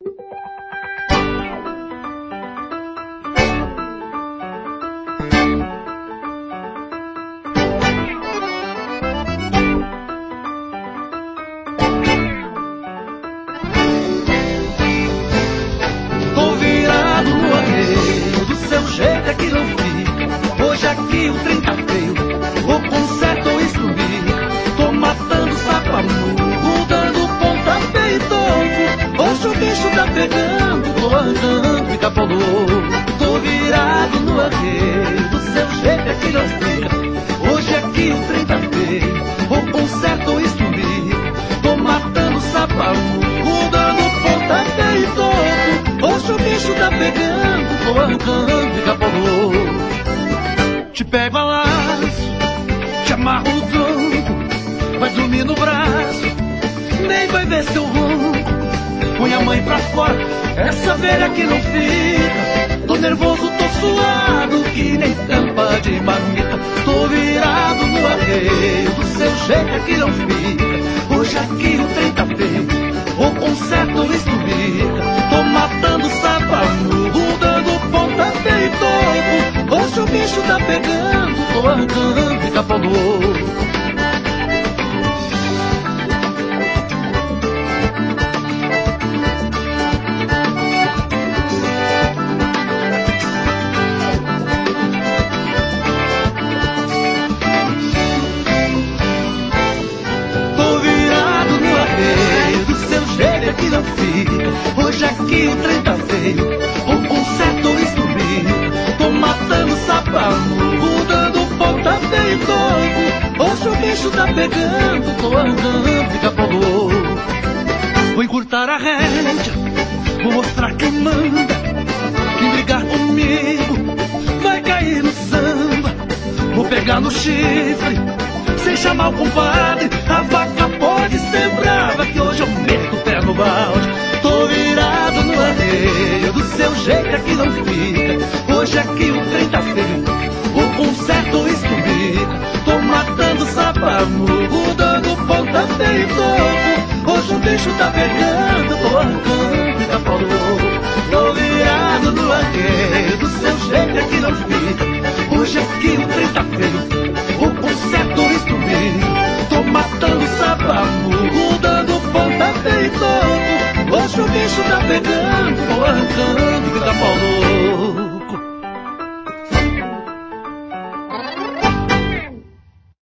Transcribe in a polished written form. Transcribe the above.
Tô virado no arreio, do seu jeito é que não fica. Hoje aqui o trem tá feio, ou conserta ou explodica. Tô matando sapamu, dando pontapé e toco. Hoje o bicho tá pegando, tô arrancando e capolou. Tô virado no arreio, do seu jeito é que não fica. Hoje aqui o trem tá feio, ou conserta ou explodica. Tô matando sapamu, dando pontapé e toco. Hoje o bicho tá pegando, tô arrancando e capolou. Te pego a laço, te amarro o tronco, vai dormir no braço, nem vai ver seu ronco. Põe a mãe pra fora, essa velha que não fica. Tô nervoso, tô suado, que nem tampa de marmita. Tô virado no arreio, do seu jeito é que não fica. Hoje aqui o trem tá feio, ou conserta ou explodica. Tô matando sapamu, dando pontapé e toco. Hoje o bicho tá pegando, tô arrancando e capolou. Que não fica. Hoje aqui o trem tá feio, ou conserta ou explodica. Tô matando sapamu, dando pontapé e toco. Hoje o bicho tá pegando, tô andando e capolou. Vou encurtar a rédea, vou mostrar quem manda. Quem brigar comigo vai cair no samba. Vou pegar no chifre, sem chamar o compadre. A vaca pode ser brava, que hoje eu meto o pé no balde. Tô virado no arreio, do seu jeito é que não fica. Hoje aqui o trem tá feio, ou conserta ou explodica. Tô matando sapamu, dando pontapé e toco. Hoje o bicho tá pegando, tô arrancando e capolou. Tô virado no arreio, do seu jeito é que não fica. Hoje aqui o trem tá feio, ou conserta ou explodica. Tô matando sapamu, dando pontapé e toco. Hoje o bicho tá pegando, tô arrancando e capolou.